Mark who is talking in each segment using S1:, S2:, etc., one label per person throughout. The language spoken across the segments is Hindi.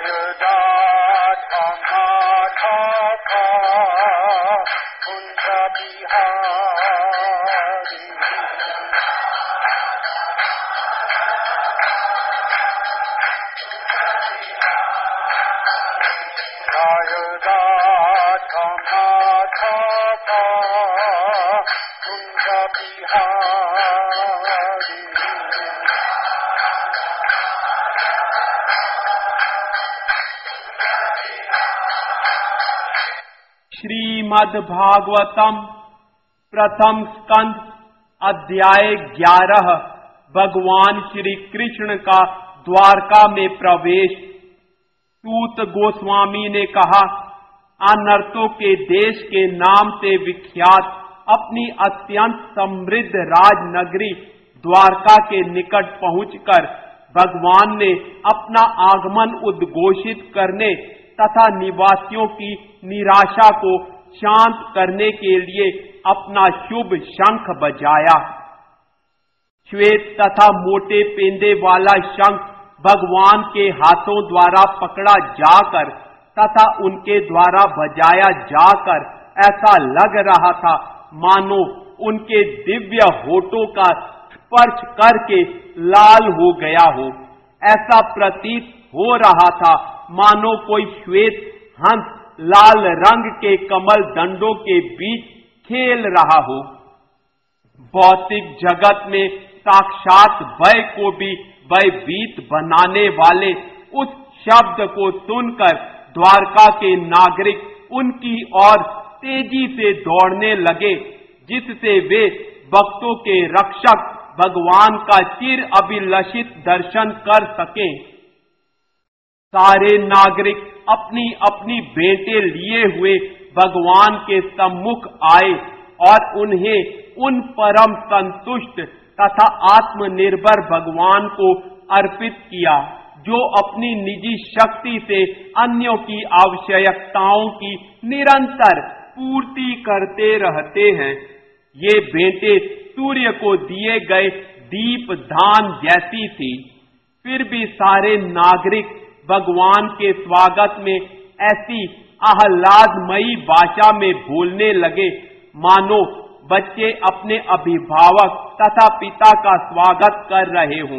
S1: श्रीमद् भागवतम प्रथम स्कंद अध्याय 11। भगवान श्री कृष्ण का द्वारका में प्रवेश। सूत गोस्वामी ने कहा, अनर्थों के देश के नाम से विख्यात अपनी अत्यंत समृद्ध राजनगरी द्वारका के निकट पहुंचकर भगवान ने अपना आगमन उद्घोषित करने तथा निवासियों की निराशा को शांत करने के लिए अपना शुभ शंख बजाया। श्वेत तथा मोटे पेंदे वाला शंख भगवान के हाथों द्वारा पकड़ा जाकर तथा उनके द्वारा बजाया जाकर ऐसा लग रहा था मानो उनके दिव्य होठों का स्पर्श करके लाल हो गया हो। ऐसा प्रतीत हो रहा था मानो कोई श्वेत हंस लाल रंग के कमल दंडों के बीच खेल रहा हो। भौतिक जगत में साक्षात भय को भी भयभीत बनाने वाले उस शब्द को सुनकर द्वारका के नागरिक उनकी ओर तेजी से दौड़ने लगे, जिससे वे भक्तों के रक्षक भगवान का चिर अभिलषित दर्शन कर सकें। सारे नागरिक अपनी अपनी भेंटें लिए हुए भगवान के सम्मुख आए और उन्हें उन परम संतुष्ट तथा आत्मनिर्भर भगवान को अर्पित किया, जो अपनी निजी शक्ति से अन्यों की आवश्यकताओं की निरंतर पूर्ति करते रहते हैं। ये भेंटें सूर्य को दिए गए दीप दान जैसी थी। फिर भी सारे नागरिक भगवान के स्वागत में ऐसी आह्लादमयी भाषा में बोलने लगे मानो बच्चे अपने अभिभावक तथा पिता का स्वागत कर रहे हों।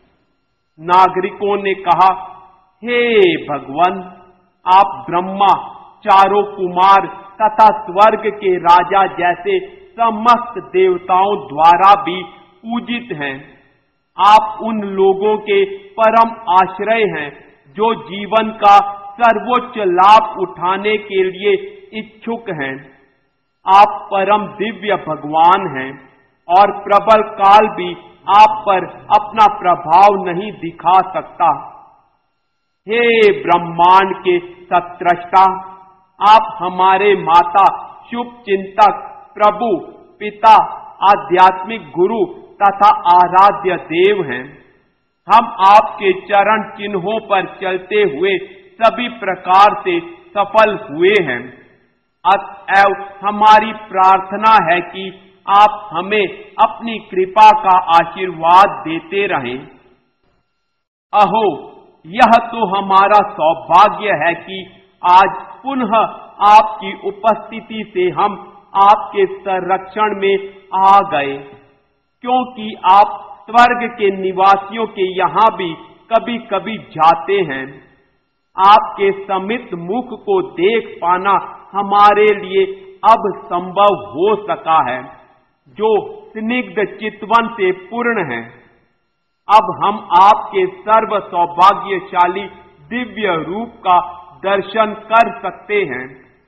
S1: नागरिकों ने कहा, हे भगवान, आप ब्रह्मा, चारों कुमार तथा स्वर्ग के राजा जैसे समस्त देवताओं द्वारा भी पूजित हैं। आप उन लोगों के परम आश्रय हैं जो जीवन का सर्वोच्च लाभ उठाने के लिए इच्छुक हैं। आप परम दिव्य भगवान हैं और प्रबल काल भी आप पर अपना प्रभाव नहीं दिखा सकता। हे ब्रह्मांड के सत्रष्टा, आप हमारे माता, शुभ चिंतक, प्रभु, पिता, आध्यात्मिक गुरु तथा आराध्य देव हैं। हम आपके चरण चिन्हों पर चलते हुए सभी प्रकार से सफल हुए हैं। अतएव हमारी प्रार्थना है कि आप हमें अपनी कृपा का आशीर्वाद देते रहें। अहो, यह तो हमारा सौभाग्य है कि आज पुनः आपकी उपस्थिति से हम आपके संरक्षण में आ गए, क्योंकि आप स्वर्ग के निवासियों के यहां भी कभी कभी जाते हैं। आपके समित मुख को देख पाना हमारे लिए अब संभव हो सका है, जो स्निग्ध चितवन से पूर्ण है। अब हम आपके सर्व सौभाग्यशाली दिव्य रूप का दर्शन कर सकते हैं।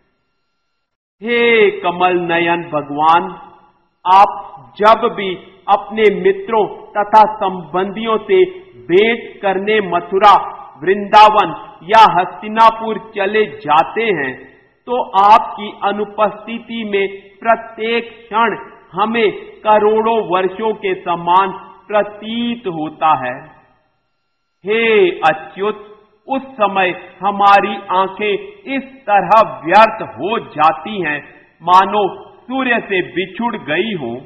S1: हे कमल नयन भगवान, आप जब भी अपने मित्रों तथा संबंधियों से भेंट करने मथुरा, वृंदावन या हस्तिनापुर चले जाते हैं, तो आपकी अनुपस्थिति में प्रत्येक क्षण हमें करोड़ों वर्षों के समान प्रतीत होता है। हे अच्युत, उस समय हमारी आंखें इस तरह व्यर्थ हो जाती हैं मानो सूर्य से बिछुड़ गई हो।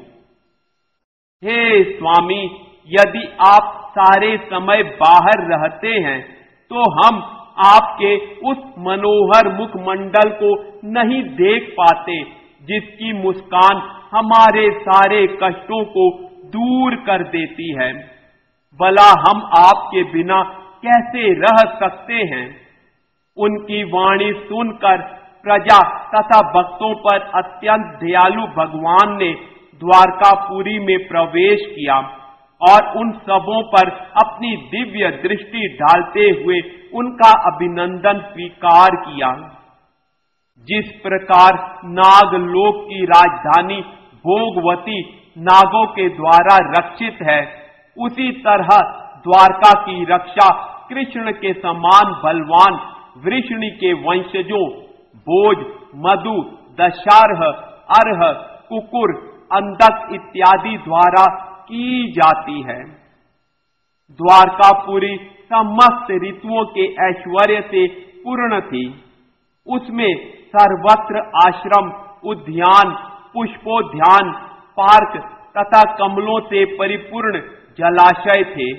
S1: हे स्वामी, यदि आप सारे समय बाहर रहते हैं तो हम आपके उस मनोहर मुखमंडल को नहीं देख पाते जिसकी मुस्कान हमारे सारे कष्टों को दूर कर देती है। भला हम आपके बिना कैसे रह सकते हैं। उनकी वाणी सुनकर प्रजा तथा भक्तों पर अत्यंत दयालु भगवान ने द्वारकापुरी में प्रवेश किया और उन सबों पर अपनी दिव्य दृष्टि डालते हुए उनका अभिनंदन स्वीकार किया। जिस प्रकार नागलोक की राजधानी भोगवती नागों के द्वारा रक्षित है, उसी तरह द्वारका की रक्षा कृष्ण के समान बलवान वृषणी के वंशजों भोज, मधु, दशार्ह, अर्ह, कुकुर, अंधक इत्यादि द्वारा की जाती है। द्वारकापुरी समस्त ऋतुओं के ऐश्वर्य से पूर्ण थी। उसमें सर्वत्र आश्रम, उद्यान, पुष्पोद्यान, पार्क तथा कमलों से परिपूर्ण जलाशय थे।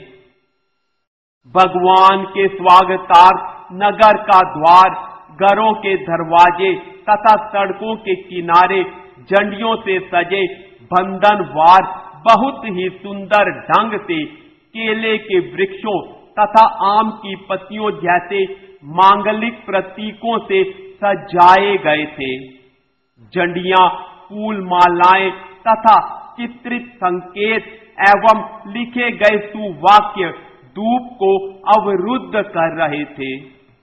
S1: भगवान के स्वागतार्थ नगर का द्वार, घरों के दरवाजे तथा सड़कों के किनारे झंडियों से सजे बंधन वार बहुत ही सुंदर ढंग से केले के वृक्षों तथा आम की पत्तियों जैसे मांगलिक प्रतीकों से सजाए गए थे। झंडियां, फूल मालाएं तथा चित्रित संकेत एवं लिखे गए सुवाक्य धूप को अवरुद्ध कर रहे थे।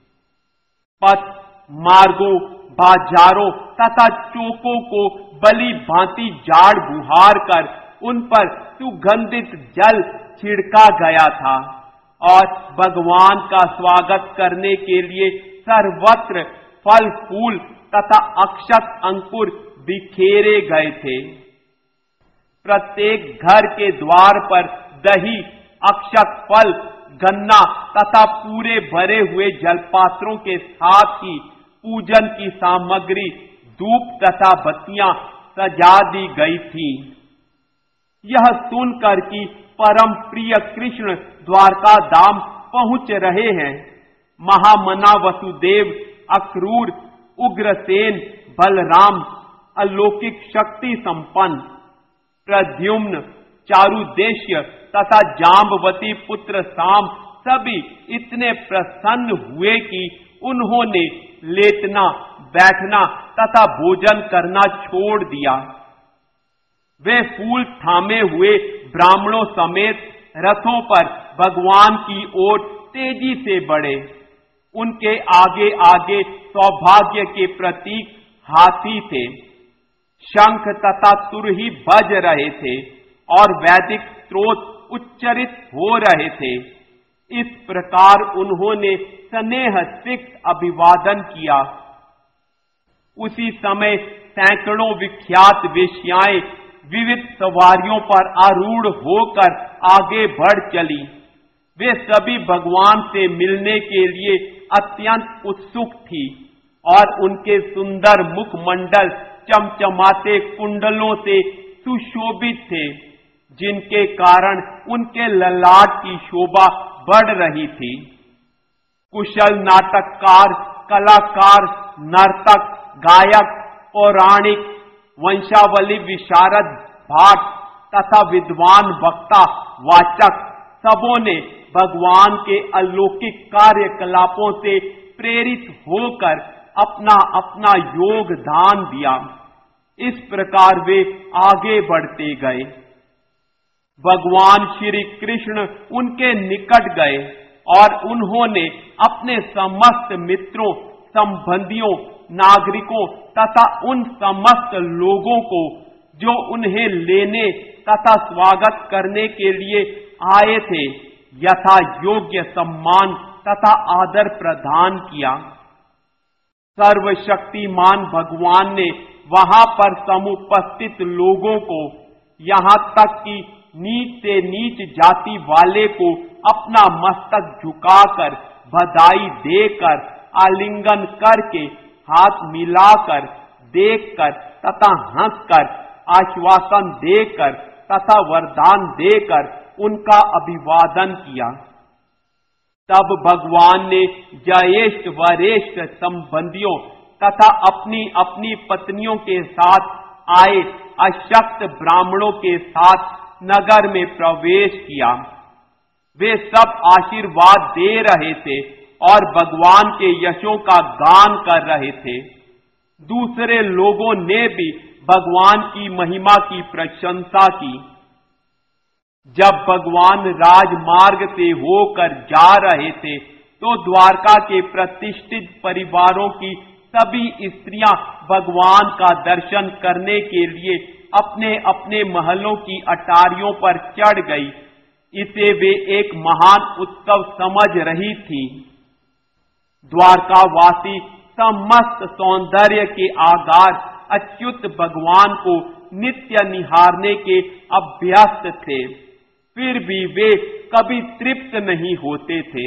S1: पथ, मार्गों, बाजारों तथा चौकों को बली भांति झाड़ बुहार कर उन पर सुगंधित जल छिड़का गया था और भगवान का स्वागत करने के लिए सर्वत्र फल फूल तथा अक्षत अंकुर बिखेरे गए थे। प्रत्येक घर के द्वार पर दही, अक्षत फल, गन्ना तथा पूरे भरे हुए जलपात्रों के साथ ही पूजन की सामग्री, धूप तथा बत्तियां सजा दी गई थी। यह सुनकर कि परम प्रिय कृष्ण द्वारका धाम पहुंच रहे हैं, महामना वसुदेव, अक्रूर, उग्रसेन, बलराम, अलौकिक शक्ति संपन्न प्रद्युम्न, चारुदेश्य तथा जाम्बवती पुत्र साम सभी इतने प्रसन्न हुए कि उन्होंने लेटना, बैठना तथा भोजन करना छोड़ दिया। वे फूल थामे हुए ब्राह्मणों समेत रथों पर भगवान की ओर तेजी से बढ़े। उनके आगे आगे सौभाग्य के प्रतीक हाथी थे। शंख तथा तुरही बज रहे थे और वैदिक स्त्रोत उच्चरित हो रहे थे। इस प्रकार उन्होंने स्नेह सिक्त अभिवादन किया। उसी समय सैकड़ों विख्यात वेश्याएं विविध सवारियों पर आरूढ़ होकर आगे बढ़ चली। वे सभी भगवान से मिलने के लिए अत्यंत उत्सुक थी और उनके सुंदर मुखमंडल चमचमाते कुंडलों से सुशोभित थे, जिनके कारण उनके ललाट की शोभा बढ़ रही थी। कुशल नाटककार, कलाकार, नर्तक, गायक, पौराणिक, वंशावली विशारद, भाट तथा विद्वान वक्ता, वाचक सबों ने भगवान के अलौकिक कार्यकलापों से प्रेरित होकर अपना अपना योगदान दिया। इस प्रकार वे आगे बढ़ते गए। भगवान श्री कृष्ण उनके निकट गए और उन्होंने अपने समस्त मित्रों, संबंधियों, नागरिकों तथा उन समस्त लोगों को जो उन्हें लेने तथा स्वागत करने के लिए आए थे, यथा योग्य सम्मान तथा आदर प्रदान किया। सर्वशक्तिमान भगवान ने वहां पर समुपस्थित लोगों को, यहां तक कि नीच से नीच जाति वाले को अपना मस्तक झुकाकर, बधाई देकर, आलिंगन करके, हाथ मिलाकर, देखकर तथा हंसकर, आश्वासन देकर तथा वरदान देकर उनका अभिवादन किया। तब भगवान ने ज्येष्ठ वरिष्ठ संबंधियों तथा अपनी अपनी पत्नियों के साथ आए अशक्त ब्राह्मणों के साथ नगर में प्रवेश किया। वे सब आशीर्वाद दे रहे थे और भगवान के यशों का गान कर रहे थे। दूसरे लोगों ने भी भगवान की महिमा की प्रशंसा की। जब भगवान राजमार्ग से होकर जा रहे थे तो द्वारका के प्रतिष्ठित परिवारों की सभी स्त्रियां भगवान का दर्शन करने के लिए अपने अपने महलों की अटारियों पर चढ़ गई। इसे वे एक महान उत्सव समझ रही थी। द्वारकावासी समस्त सौंदर्य के आगार अच्युत भगवान को नित्य निहारने के अभ्यस्त थे, फिर भी वे कभी तृप्त नहीं होते थे।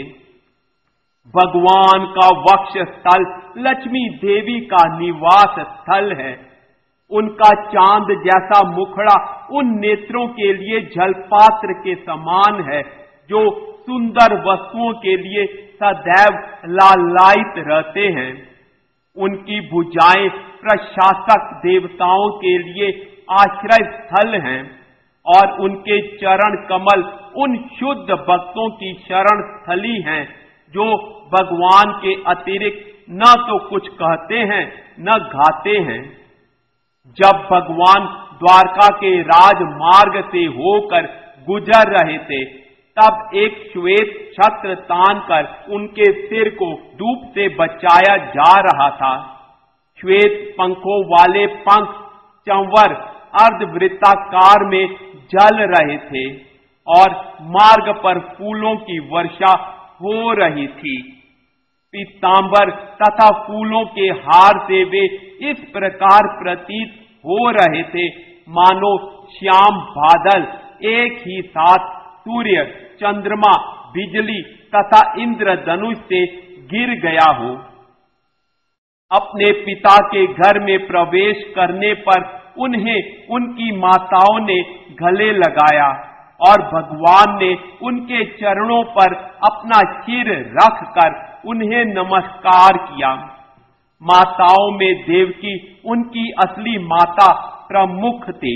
S1: भगवान का वक्ष स्थल लक्ष्मी देवी का निवास स्थल है। उनका चांद जैसा मुखड़ा उन नेत्रों के लिए जलपात्र के समान है जो सुंदर वस्तुओं के लिए सदैव लालायित रहते हैं। उनकी भुजाएं प्रशासक देवताओं के लिए आश्रय स्थल हैं और उनके चरण कमल उन शुद्ध भक्तों की शरण स्थली हैं जो भगवान के अतिरिक्त न तो कुछ कहते हैं न गाते हैं। जब भगवान द्वारका के राजमार्ग से होकर गुजर रहे थे तब एक श्वेत छत्र तानकर उनके सिर को डूब से बचाया जा रहा था। श्वेत पंखों वाले पंख चंवर अर्धवृत्ताकार में जल रहे थे और मार्ग पर फूलों की वर्षा हो रही थी। पीतांबर तथा फूलों के हार से वे इस प्रकार प्रतीत हो रहे थे मानो श्याम बादल एक ही साथ सूर्य, चंद्रमा, बिजली तथा इंद्रधनुष से गिर गया हो। अपने पिता के घर में प्रवेश करने पर उन्हें उनकी माताओं ने गले लगाया और भगवान ने उनके चरणों पर अपना सिर रखकर उन्हें नमस्कार किया। माताओं में देवकी उनकी असली माता प्रमुख थी।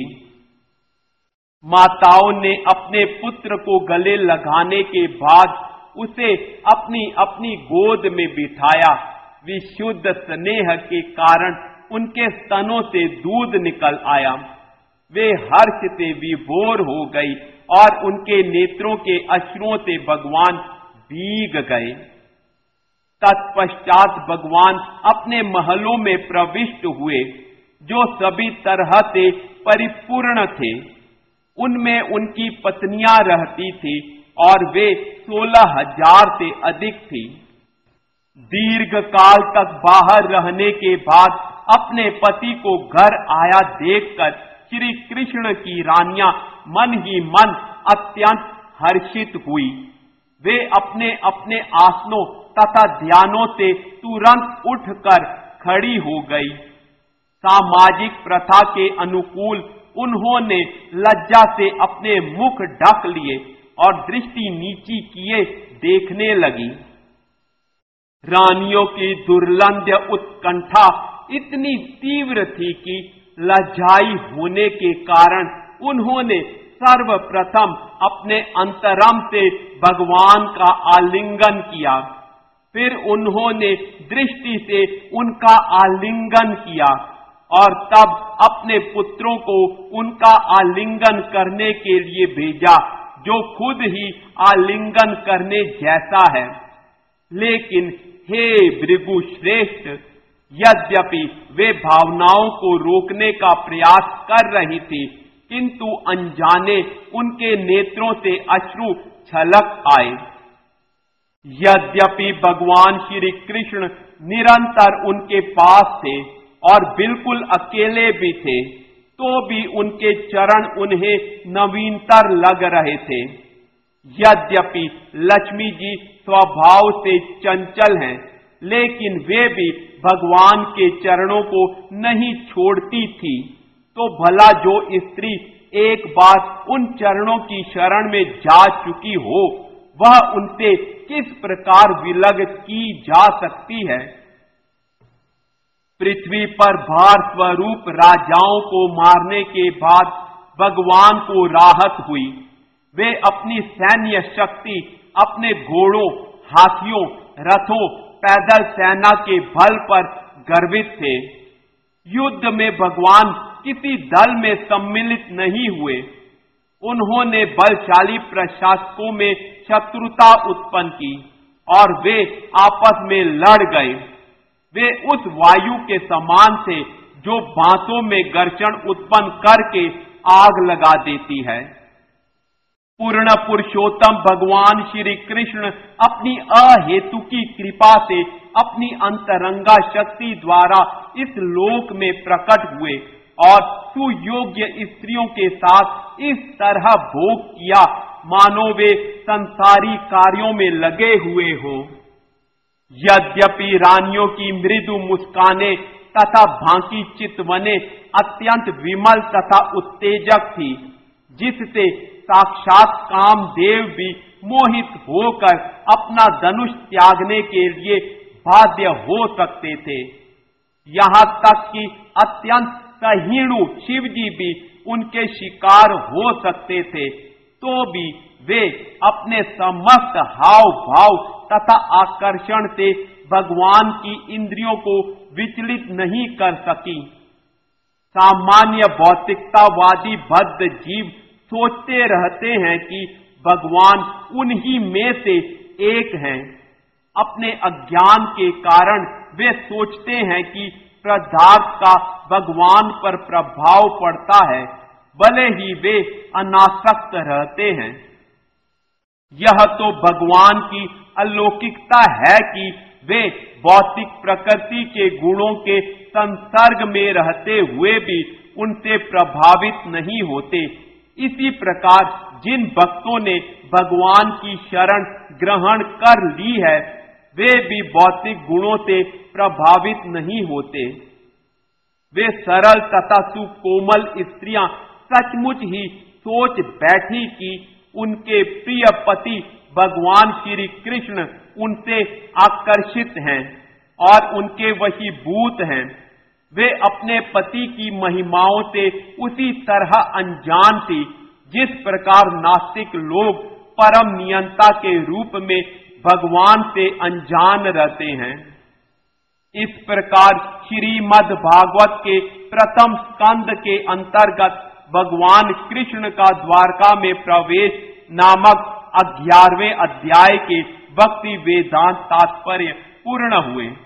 S1: माताओं ने अपने पुत्र को गले लगाने के बाद उसे अपनी अपनी गोद में बिठाया। विशुद्ध स्नेह के कारण उनके स्तनों से दूध निकल आया। वे हर्ष से विभोर हो गई और उनके नेत्रों के अश्रुओं से भगवान भीग गए। तत्पश्चात भगवान अपने महलों में प्रविष्ट हुए जो सभी तरह से परिपूर्ण थे। उनमें उनकी पत्नियां रहती थी और वे 16,000 से अधिक थी। दीर्घ काल तक बाहर रहने के बाद अपने पति को घर आया देखकर श्री कृष्ण की रानियां मन ही मन अत्यंत हर्षित हुई। वे अपने अपने आसनों तथा ध्यानों से तुरंत उठकर खड़ी हो गई। सामाजिक प्रथा के अनुकूल उन्होंने लज्जा से अपने मुख ढक लिए और दृष्टि नीची किए देखने लगी। रानियों की दुर्लंध्य उत्कंठा इतनी तीव्र थी कि लज्जाई होने के कारण उन्होंने सर्वप्रथम अपने अंतरम से भगवान का आलिंगन किया। फिर उन्होंने दृष्टि से उनका आलिंगन किया और तब अपने पुत्रों को उनका आलिंगन करने के लिए भेजा जो खुद ही आलिंगन करने जैसा है। लेकिन हे भृगु श्रेष्ठ, यद्यपि वे भावनाओं को रोकने का प्रयास कर रही थी किंतु अनजाने उनके नेत्रों से अश्रु छलक आए। यद्यपि भगवान श्री कृष्ण निरंतर उनके पास थे और बिल्कुल अकेले भी थे तो भी उनके चरण उन्हें नवीनतर लग रहे थे। यद्यपि लक्ष्मी जी स्वभाव से चंचल हैं, लेकिन वे भी भगवान के चरणों को नहीं छोड़ती थी। तो भला जो स्त्री एक बार उन चरणों की शरण में जा चुकी हो वह उनसे किस प्रकार विलग की जा सकती है। पृथ्वी पर भार स्वरूप राजाओं को मारने के बाद भगवान को राहत हुई। वे अपनी सैन्य शक्ति, अपने घोड़ों, हाथियों, रथों, पैदल सेना के बल पर गर्वित थे। युद्ध में भगवान किसी दल में सम्मिलित नहीं हुए। उन्होंने बलशाली प्रशासकों में शत्रुता उत्पन्न की और वे आपस में लड़ गए। वे उस वायु के समान थे जो बांसों में घर्षण उत्पन्न करके आग लगा देती है। पूर्ण पुरुषोत्तम भगवान श्री कृष्ण अपनी अहेतुकी कृपा से अपनी अंतरंगा शक्ति द्वारा इस लोक में प्रकट हुए और सुयोग्य स्त्रियों के साथ इस तरह भोग किया मानो वे संसारी कार्यों में लगे हुए हो। यद्यपि रानियों की मृदु मुस्काने तथा भांकी चितवने अत्यंत विमल तथा उत्तेजक थी, जिससे साक्षात कामदेव भी मोहित होकर अपना धनुष त्यागने के लिए बाध्य हो सकते थे। यहां तक कि अत्यंत सहीणु शिवजी भी उनके शिकार हो सकते थे, तो भी वे अपने समस्त हाव भाव तथा आकर्षण से भगवान की इंद्रियों को विचलित नहीं कर सकी। सामान्य भौतिकतावादी बद्ध जीव सोचते रहते हैं कि भगवान उन्हीं में से एक हैं। अपने अज्ञान के कारण वे सोचते हैं कि पदार्थ का भगवान पर प्रभाव पड़ता है, भले ही वे अनासक्त रहते हैं। यह तो भगवान की अलौकिकता है कि वे भौतिक प्रकृति के गुणों के संसर्ग में रहते हुए भी उनसे प्रभावित नहीं होते। इसी प्रकार जिन भक्तों ने भगवान की शरण ग्रहण कर ली है, वे भी भौतिक गुणों से प्रभावित नहीं होते। वे सरल तथा सुकोमल स्त्रियां सचमुच ही सोच बैठी कि उनके प्रिय पति भगवान श्री कृष्ण उनसे आकर्षित हैं और उनके वशीभूत हैं। वे अपने पति की महिमाओं से उसी तरह अनजान थी जिस प्रकार नास्तिक लोग परम नियंता के रूप में भगवान से अनजान रहते हैं। इस प्रकार श्रीमद् भागवत के प्रथम स्कंद के अंतर्गत भगवान कृष्ण का द्वारका में प्रवेश नामक 11वें अध्याय के भक्ति वेदांत तात्पर्य पूर्ण हुए।